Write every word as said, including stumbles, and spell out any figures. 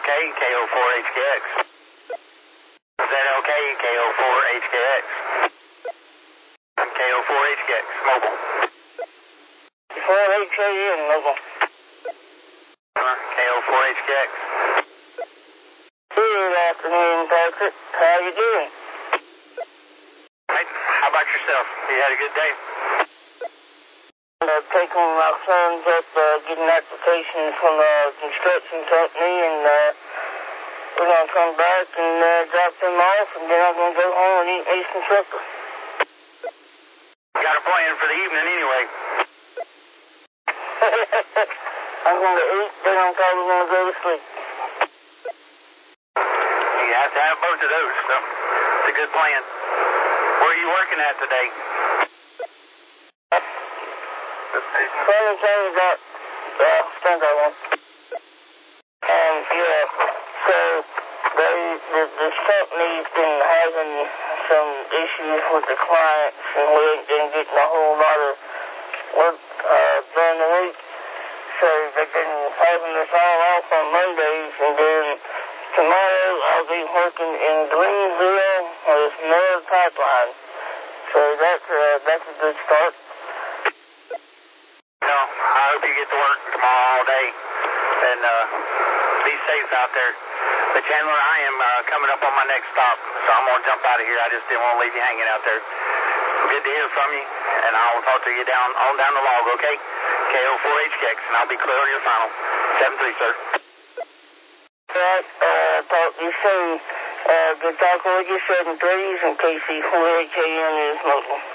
okay? K O four H K X. Is that okay? K O four H K X. K O four H K X, mobile. four H K N, mobile. K O four H K X. Good afternoon, Patrick. How you doing? Right. How about yourself? You had a good day? Uh, taking my sons up, uh, getting an application from a construction company, and uh, we're going to come back and uh, drop them off, and then I'm going to go home and eat me some supper. Got a plan for the evening anyway. I'm going to eat, then I'm probably going to go to sleep. You have to have both of those, so it's a good plan. Where are you working at today? Funny thing about, well, I think I want. Um, yeah, so they, the, this company's been having some issues with the clients, and we ain't been getting a whole lot of work uh, during the week. So they've been having us all off on Mondays, and then tomorrow I'll be working in Greensville with Miller Pipeline. So that's, uh, that's a good start. No, I hope you get to work tomorrow all day, and uh, be safe out there. But Chandler, I am uh, coming up on my next stop, so I'm going to jump out of here. I just didn't want to leave you hanging out there. Good to hear from you, and I will talk to you down on down the log, okay? K O four H K X, and I'll be clear on your final. seven three, sir. All right, uh, talk to you soon. Uh, good talking with you, seven threes, and K C four H K N is mobile.